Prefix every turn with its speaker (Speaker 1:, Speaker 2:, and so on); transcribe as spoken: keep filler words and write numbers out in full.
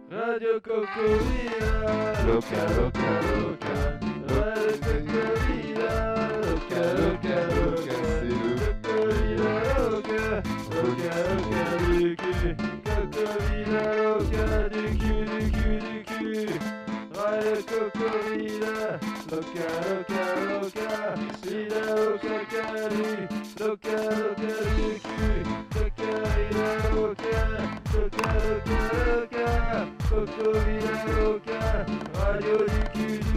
Speaker 1: Radio Cocovilla, loca, loca, loca. Radio Cocovilla, loca, loca, loca. Cocovilla, loca, loca, loca du cul. Cocovilla, loca du cul, du cul, du cul. Radio Cocovilla, loca, loca, loca. Vida loca, cali, loca, loca du cul. Cocovilla, loca, loca, loca, loca. Cocovilla, loca, radio du cul.